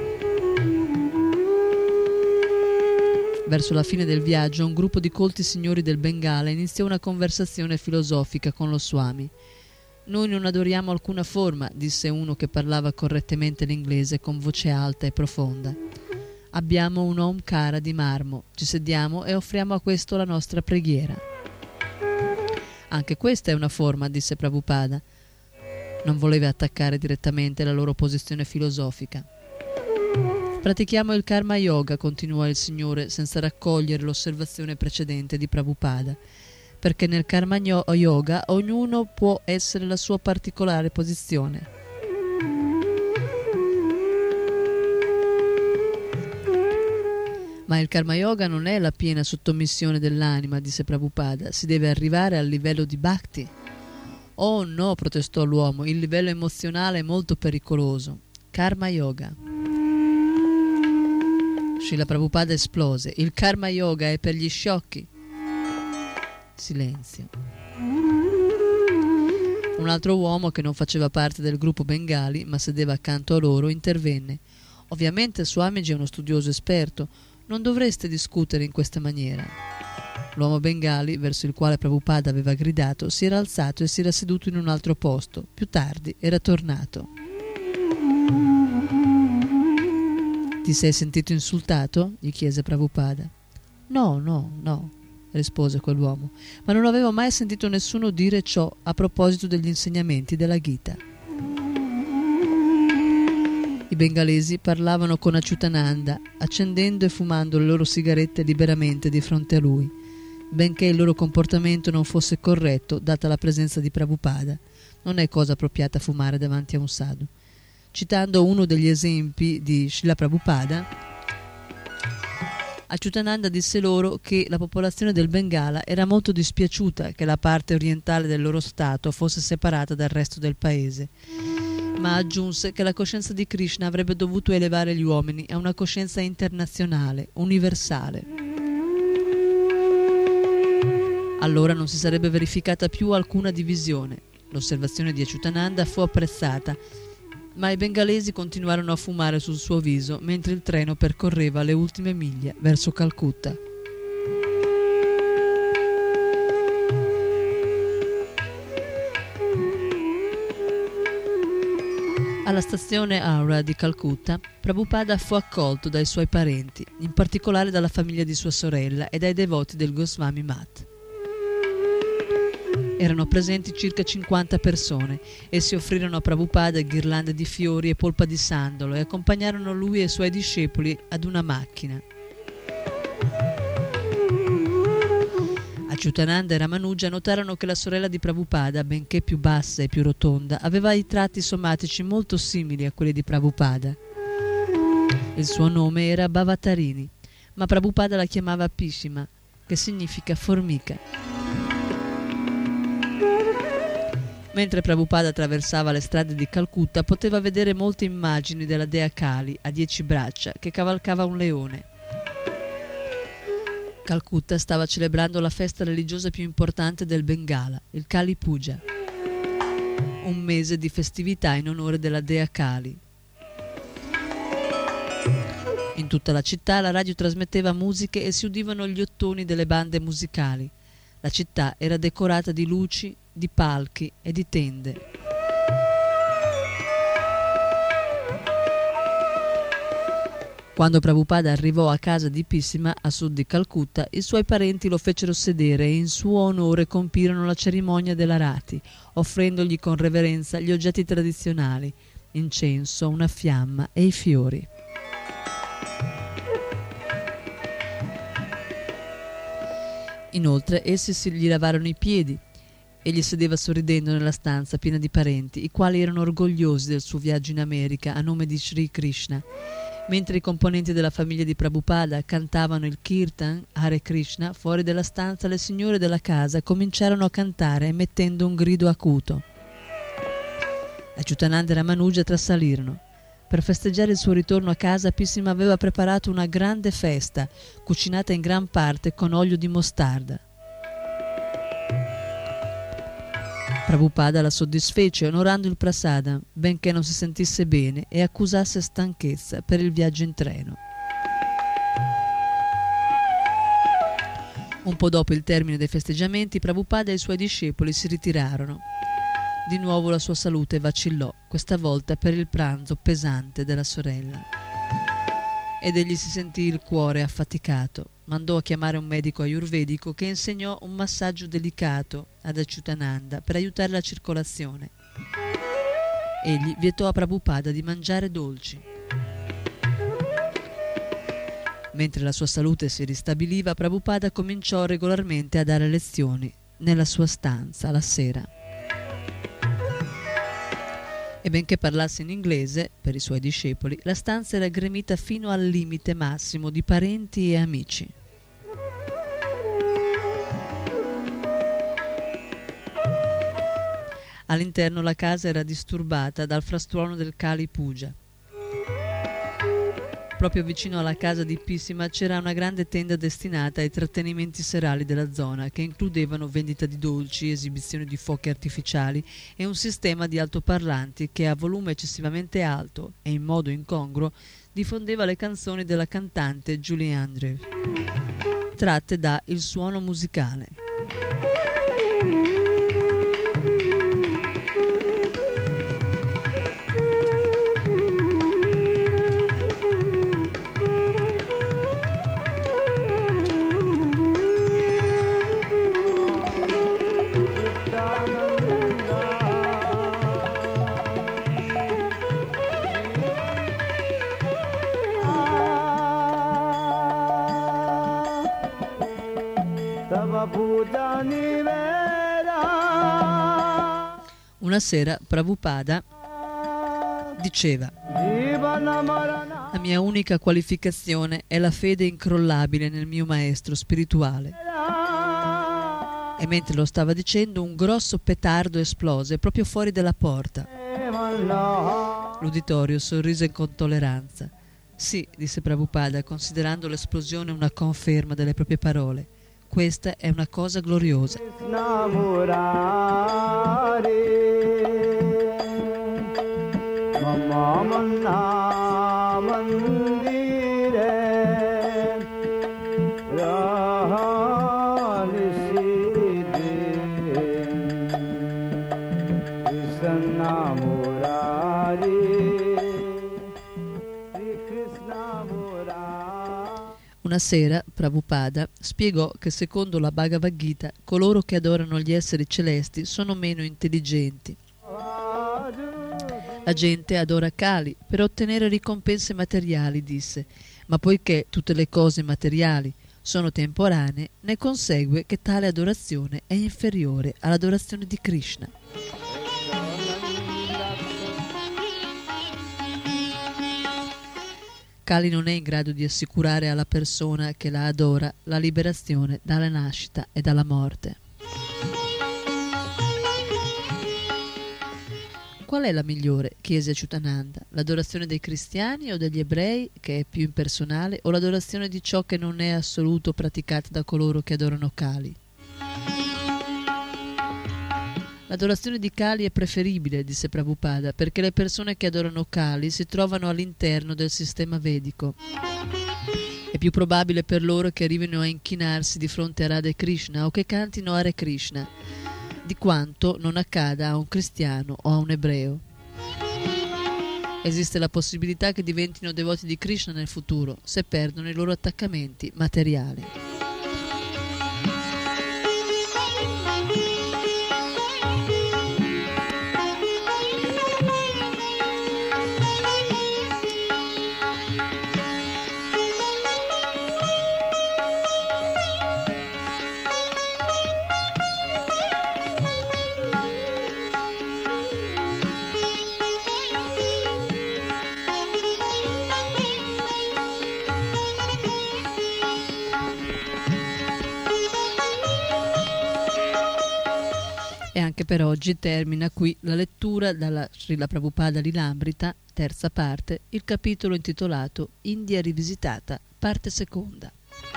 Verso la fine del viaggio, un gruppo di colti signori del Bengala iniziò una conversazione filosofica con lo Swami. «Noi non adoriamo alcuna forma», disse uno che parlava correttamente l'inglese con voce alta e profonda. «Abbiamo un Omkara di marmo, ci sediamo e offriamo a questo la nostra preghiera». «Anche questa è una forma», disse Prabhupada. Non voleva attaccare direttamente la loro posizione filosofica. «Pratichiamo il Karma Yoga», continuò il Signore senza raccogliere l'osservazione precedente di Prabhupada, perché nel Karma Yoga ognuno può essere la sua particolare posizione. Ma il Karma Yoga non è la piena sottomissione dell'anima, disse Prabhupada, si deve arrivare al livello di Bhakti. Oh no, protestò l'uomo, il livello emozionale è molto pericoloso. Karma Yoga. Srila Prabhupada esplose, il Karma Yoga è per gli sciocchi. Silenzio. Un altro uomo che non faceva parte del gruppo bengali ma sedeva accanto a loro intervenne. Ovviamente Swamiji è uno studioso esperto, non dovreste discutere in questa maniera. L'uomo bengali, verso il quale Prabhupada aveva gridato, si era alzato e si era seduto in un altro posto. Più tardi era tornato. Ti sei sentito insultato? Gli chiese Prabhupada. No, rispose quell'uomo, ma non avevo mai sentito nessuno dire ciò a proposito degli insegnamenti della Gita. I bengalesi parlavano con Achyutananda, accendendo e fumando le loro sigarette liberamente di fronte a lui, benché il loro comportamento non fosse corretto data la presenza di Prabhupada. Non è cosa appropriata fumare davanti a un sadhu. Citando uno degli esempi di Srila Prabhupada, Achyutananda disse loro che la popolazione del Bengala era molto dispiaciuta che la parte orientale del loro stato fosse separata dal resto del paese, ma aggiunse che la coscienza di Krishna avrebbe dovuto elevare gli uomini a una coscienza internazionale, universale. Allora non si sarebbe verificata più alcuna divisione. L'osservazione di Achyutananda fu apprezzata, ma i bengalesi continuarono a fumare sul suo viso mentre il treno percorreva le ultime miglia verso Calcutta. Alla stazione Howrah di Calcutta, Prabhupada fu accolto dai suoi parenti, in particolare dalla famiglia di sua sorella e dai devoti del Goswami Math. Erano presenti circa 50 persone. Essi offrirono a Prabhupada ghirlande di fiori e polpa di sandalo e accompagnarono lui e i suoi discepoli ad una macchina. Achyutananda e Ramanuja notarono che la sorella di Prabhupada, benché più bassa e più rotonda, aveva i tratti somatici molto simili a quelli di Prabhupada. Il suo nome era Bhavatarini, ma Prabhupada la chiamava Pishima, che significa formica. Mentre Prabhupada attraversava le strade di Calcutta, poteva vedere molte immagini della dea Kali a 10 braccia che cavalcava un leone. Calcutta stava celebrando la festa religiosa più importante del Bengala, il Kali Puja, un mese di festività in onore della dea Kali. In tutta la città la radio trasmetteva musiche e si udivano gli ottoni delle bande musicali. La città era decorata di luci, di palchi e di tende. Quando Prabhupada arrivò a casa di Pissima, a sud di Calcutta, i suoi parenti lo fecero sedere e in suo onore compirono la cerimonia dell'arati, offrendogli con reverenza gli oggetti tradizionali, incenso, una fiamma e i fiori. Inoltre essi gli lavarono i piedi. Egli sedeva sorridendo nella stanza piena di parenti, i quali erano orgogliosi del suo viaggio in America a nome di Sri Krishna. Mentre i componenti della famiglia di Prabhupada cantavano il Kirtan Hare Krishna, fuori dalla stanza le signore della casa cominciarono a cantare emettendo un grido acuto. Achyutananda e Ramanuja trasalirono. Per festeggiare il suo ritorno a casa, Pissima aveva preparato una grande festa, cucinata in gran parte con olio di mostarda. Prabhupada la soddisfece onorando il prasada, benché non si sentisse bene e accusasse stanchezza per il viaggio in treno. Un po' dopo il termine dei festeggiamenti, Prabhupada e i suoi discepoli si ritirarono. Di nuovo la sua salute vacillò, questa volta per il pranzo pesante della sorella. Ed egli si sentì il cuore affaticato. Mandò a chiamare un medico ayurvedico che insegnò un massaggio delicato ad Achyutananda per aiutare la circolazione. Egli vietò a Prabhupada di mangiare dolci. Mentre la sua salute si ristabiliva, Prabhupada cominciò regolarmente a dare lezioni nella sua stanza la sera. E benché parlasse in inglese, per i suoi discepoli, la stanza era gremita fino al limite massimo di parenti e amici. All'interno la casa era disturbata dal frastuono del Kali Puja. Proprio vicino alla casa di Pissima c'era una grande tenda destinata ai trattenimenti serali della zona, che includevano vendita di dolci, esibizioni di fuochi artificiali e un sistema di altoparlanti che a volume eccessivamente alto e in modo incongruo diffondeva le canzoni della cantante Julie Andrews, tratte da Il suono musicale. Una sera Prabhupada diceva: la mia unica qualificazione è la fede incrollabile nel mio maestro spirituale. E mentre lo stava dicendo, un grosso petardo esplose proprio fuori dalla porta. L'uditorio sorrise con tolleranza. Sì, disse Prabhupada, considerando l'esplosione una conferma delle proprie parole. Questa è una cosa gloriosa. Una sera Prabhupada spiegò che secondo la Bhagavad Gita coloro che adorano gli esseri celesti sono meno intelligenti. La gente adora Kali per ottenere ricompense materiali, disse, ma poiché tutte le cose materiali sono temporanee, ne consegue che tale adorazione è inferiore all'adorazione di Krishna. Kali non è in grado di assicurare alla persona che la adora la liberazione dalla nascita e dalla morte. Qual è la migliore? Chiese Achyutananda. L'adorazione dei cristiani o degli ebrei, che è più impersonale, o l'adorazione di ciò che non è assoluto praticata da coloro che adorano Kali? L'adorazione di Kali è preferibile, disse Prabhupada, perché le persone che adorano Kali si trovano all'interno del sistema vedico. È più probabile per loro che arrivino a inchinarsi di fronte a Radha e Krishna o che cantino Hare Krishna, di quanto non accada a un cristiano o a un ebreo. Esiste la possibilità che diventino devoti di Krishna nel futuro, se perdono i loro attaccamenti materiali. E anche per oggi termina qui la lettura dalla Srila Prabhupada Lilamrita, terza parte, il capitolo intitolato India rivisitata, parte seconda.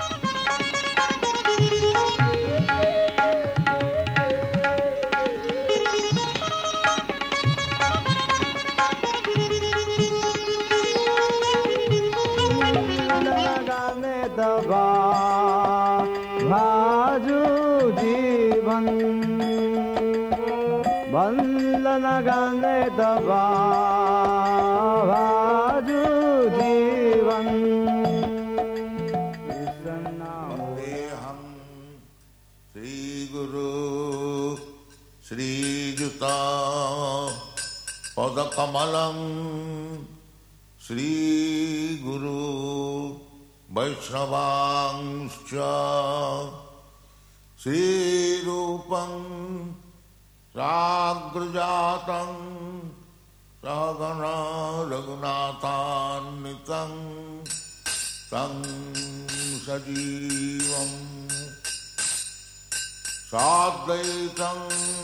Vandana Gane Dava Vaju Jivan Vandeham Sri Guru Sri Juta Padakamalam Sri Guru Vaishnavangscha Sri Rupam Sagrajatam Sagana Raghunathannitam Tam Sajivam Sadvaitam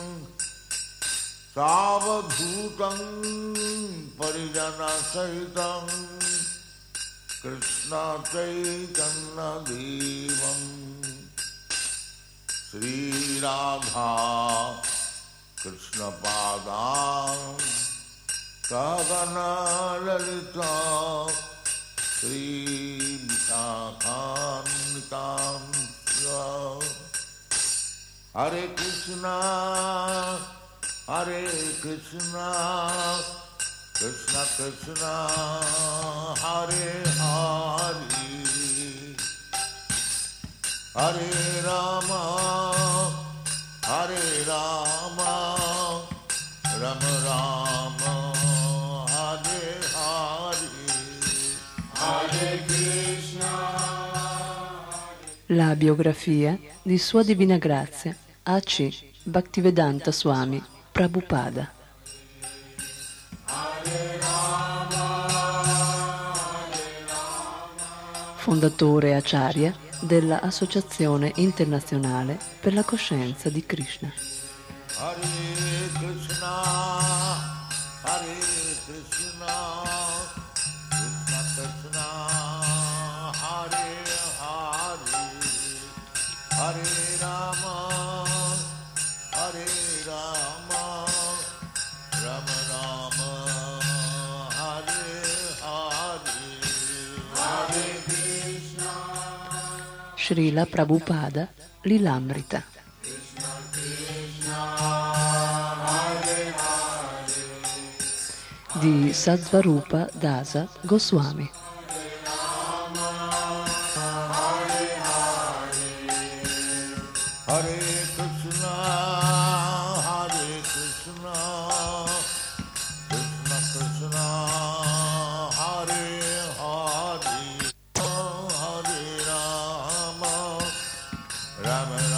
Savadhutam Parijana Sahitam Krishna Chaitanya Devam Sri Radha Krishna Padam Sagana Lalita Sri Vishakhantam Hare Krishna Krishna Krishna Hare Hare Hare Rama Rama Rama Hare Hare Hare Krishna. La biografia di Sua Divina Grazia A.C. Bhaktivedanta Swami Prabhupada. Fondatore Acharya della Associazione Internazionale per la Coscienza di Krishna. Hare Krishna, Hare Krishna, Krishna Krishna, Hare Hare, Hare Rama, Rama Rama, Hare Hare, Hare Krishna. Srila Prabhupada Lilamrita. Di Satsvarupa Dasa Goswami. Hare Krishna, Krishna Krishna, Hare Hare, Hare Rama, Rama